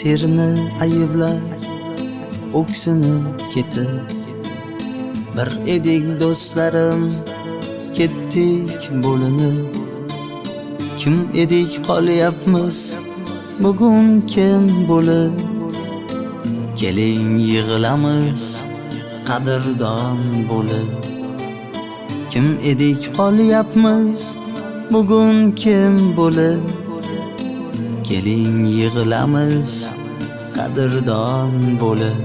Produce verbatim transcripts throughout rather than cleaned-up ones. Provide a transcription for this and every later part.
Taqdirni ayblab o'ksinib ketib, bir edik do'stlarim, ketdik bo'linib. Kim edik qolyapmiz, bugun kim bo'lib? Keling yig'ilamiz, qadrdon bo'lib. Kim edik qolyapmiz, bugun kim bo'lib? Keling yig'ilamiz, qadrdon bo'lib.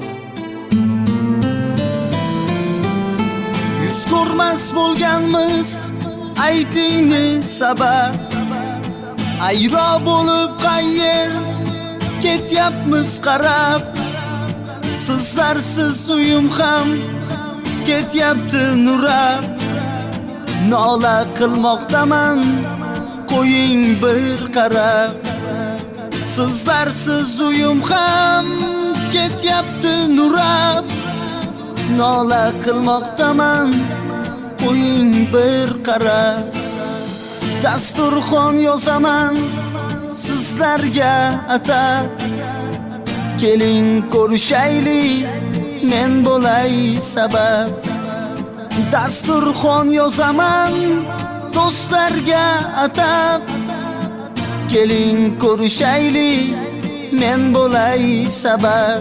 Yuz ko'rmas bo'lganmiz, ayting ne sabab? Ayro bo'lib qayer ketyapmiz qarab. Sizlarsiz uyim ham ketyapti nurab. Nola qilmoqdaman, qo'ying bir qarab. Sizlarsiz uyim ham ketyapti nurab. Nola qilmoqdaman, qo'ying bir qarab. Dasturxon yozaman sizlarga atab. Keling ko'rishaylik, men bo'lay sabab. Dasturxon yozaman do'stlarga atab. Keling ko'rishaylik, men bo'lay sabab.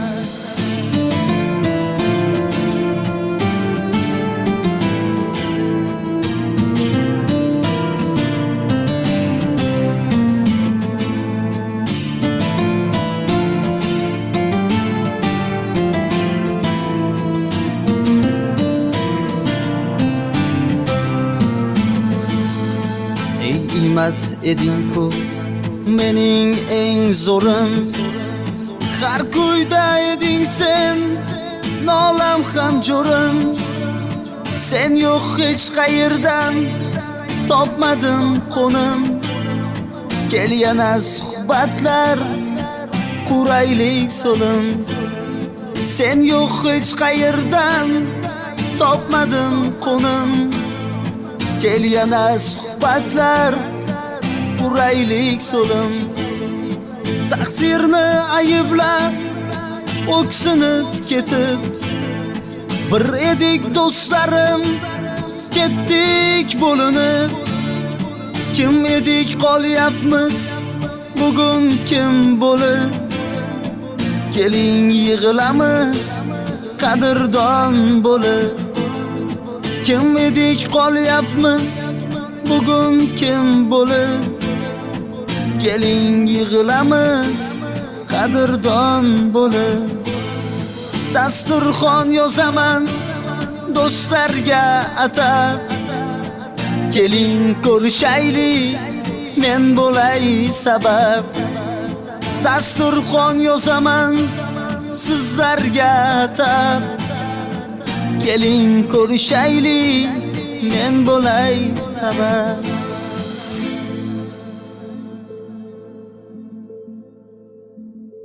Iymat eding-ku mening eng zo'rim. Har kuyda eding sen, nolam ham jo'rim. Sen yo'q hech qayerdan topmadim qo'nim. Kel yana suhbatlar quraylik so'lim. Sen yo'q hech qayerdan topmadim qo'nim. Kel yana suhbatlar quraylik so'lim. Taqdirni ayblab o'ksinib ketib, bir edik do'stlarim, ketdik bo'linib. Kim edik qolyapmiz, bugun kim bo'lib? Keling yig'ilamiz, qadrdon bo'lib. Kim edik qolyapmiz, bugun kim bo'lib? Keling yig'ilamiz, qadrdon bo'lib. Dasturxon yozaman do'stlarga atab. Keling ko'rishaylik, men bo'lay sabab. Dasturxon yozaman sizlarga atab. Keling ko'rishaylik, men bo'lay sabab.